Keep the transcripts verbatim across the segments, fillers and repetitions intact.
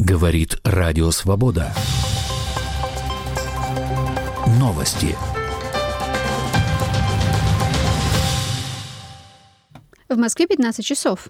Говорит Радио Свобода. Новости. В Москве пятнадцать часов.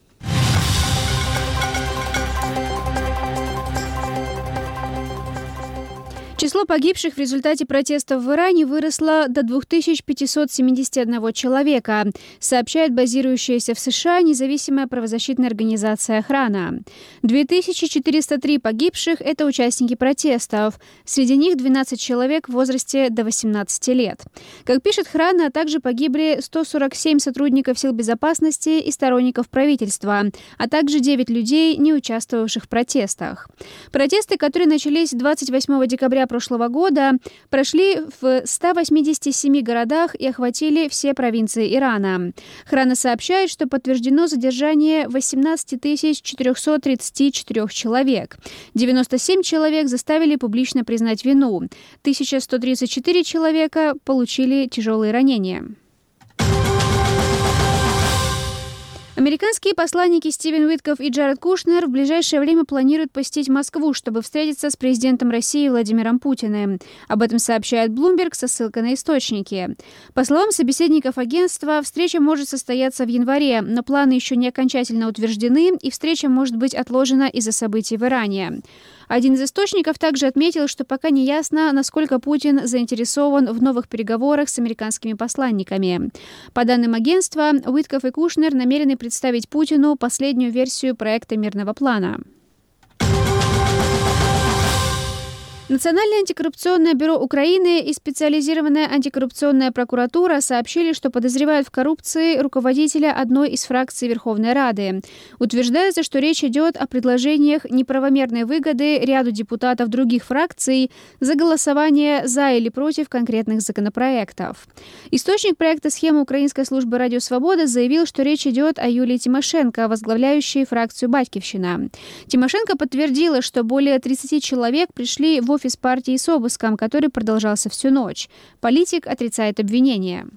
Число погибших в результате протестов в Иране выросло до две тысячи пятьсот семьдесят один человека, сообщает базирующаяся в США независимая правозащитная организация «Охрана». две тысячи четыреста три погибших – это участники протестов. Среди них двенадцать человек в возрасте до восемнадцати лет. Как пишет «Охрана», также погибли сто сорок семь сотрудников сил безопасности и сторонников правительства, а также девять людей, не участвовавших в протестах. Протесты, которые начались двадцать восьмого декабря прошлого года, прошли в ста восьмидесяти семи городах и охватили все провинции Ирана. Охрана сообщает, что подтверждено задержание восемнадцать тысяч четыреста тридцать четыре человек. девяносто семь человек заставили публично признать вину. тысяча сто тридцать четыре человека получили тяжелые ранения. Американские посланники Стивен Уиткоф и Джаред Кушнер в ближайшее время планируют посетить Москву, чтобы встретиться с президентом России Владимиром Путиным. Об этом сообщает Bloomberg со ссылкой на источники. По словам собеседников агентства, встреча может состояться в январе, но планы еще не окончательно утверждены, и встреча может быть отложена из-за событий в Иране. Один из источников также отметил, что пока не ясно, насколько Путин заинтересован в новых переговорах с американскими посланниками. По данным агентства, Уиткоф и Кушнер намерены представить Путину последнюю версию проекта мирного плана. Национальное антикоррупционное бюро Украины и специализированная антикоррупционная прокуратура сообщили, что подозревают в коррупции руководителя одной из фракций Верховной Рады. Утверждается, что речь идет о предложениях неправомерной выгоды ряду депутатов других фракций за голосование за или против конкретных законопроектов. Источник проекта «Схема Украинской службы Радио Свобода» заявил, что речь идет о Юлии Тимошенко, возглавляющей фракцию «Батькивщина». Тимошенко подтвердила, что более тридцати человек пришли в офис партии с обыском, который продолжался всю ночь. Политик отрицает обвинения.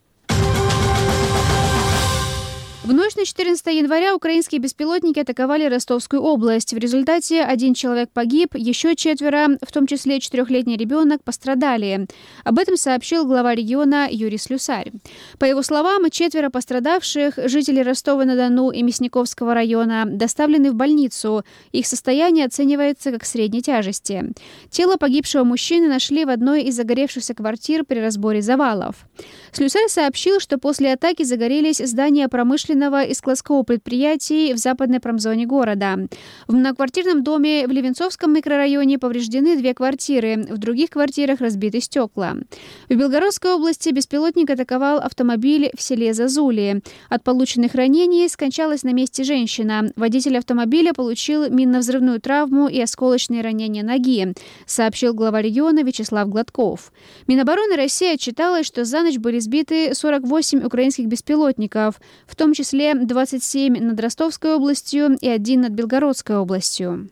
В ночь на четырнадцатое января украинские беспилотники атаковали Ростовскую область. В результате один человек погиб, еще четверо, в том числе четырехлетний ребенок, пострадали. Об этом сообщил глава региона Юрий Слюсарь. По его словам, четверо пострадавших, жители Ростова-на-Дону и Мясниковского района, доставлены в больницу. Их состояние оценивается как средней тяжести. Тело погибшего мужчины нашли в одной из загоревшихся квартир при разборе завалов. Слюсарь сообщил, что после атаки загорелись здания промышленного и складского предприятий в западной промзоне города. В многоквартирном доме в Левенцовском микрорайоне повреждены две квартиры, в других квартирах разбиты стекла. В Белгородской области беспилотник атаковал автомобиль в селе Зазули. От полученных ранений скончалась на месте женщина. Водитель автомобиля получил минно-взрывную травму и осколочные ранения ноги, сообщил глава региона Вячеслав Гладков. Минобороны России отчиталась, что за ночь были сбиты сорок восемь украинских беспилотников, в том числе двадцать семь над Ростовской областью и один над Белгородской областью.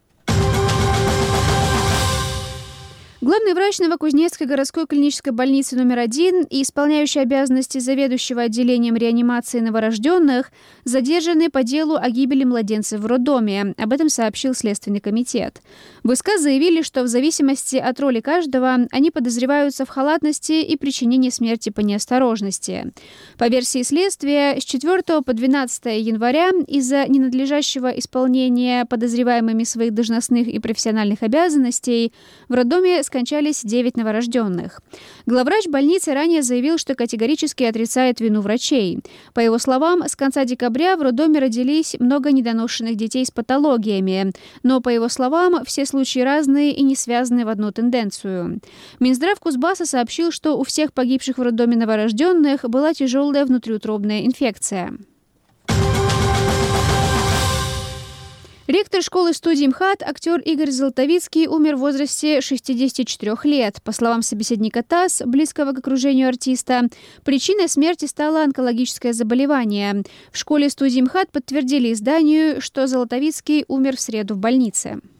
Главный врач Новокузнецкой городской клинической больницы номер один и исполняющий обязанности заведующего отделением реанимации новорожденных задержаны по делу о гибели младенцев в роддоме. Об этом сообщил Следственный комитет. В СК заявили, что в зависимости от роли каждого они подозреваются в халатности и причинении смерти по неосторожности. По версии следствия, с четвёртого по двенадцатое января из-за ненадлежащего исполнения подозреваемыми своих должностных и профессиональных обязанностей в роддоме скончались девять новорожденных. Главврач больницы ранее заявил, что категорически отрицает вину врачей. По его словам, с конца декабря в роддоме родились много недоношенных детей с патологиями. Но, по его словам, все случаи разные и не связаны в одну тенденцию. Минздрав Кузбасса сообщил, что у всех погибших в роддоме новорожденных была тяжелая внутриутробная инфекция. Ректор школы-студии МХАТ, актер Игорь Золотовицкий, умер в возрасте шестидесяти четырёх лет. По словам собеседника ТАСС, близкого к окружению артиста, причиной смерти стало онкологическое заболевание. В школе-студии МХАТ подтвердили изданию, что Золотовицкий умер в среду в больнице.